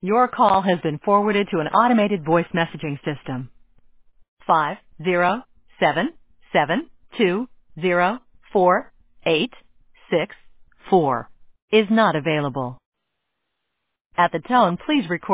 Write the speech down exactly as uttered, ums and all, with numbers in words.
Your call has been forwarded to an automated voice messaging system. Five zero seven seven two zero four eight six four is not available. At the tone, please record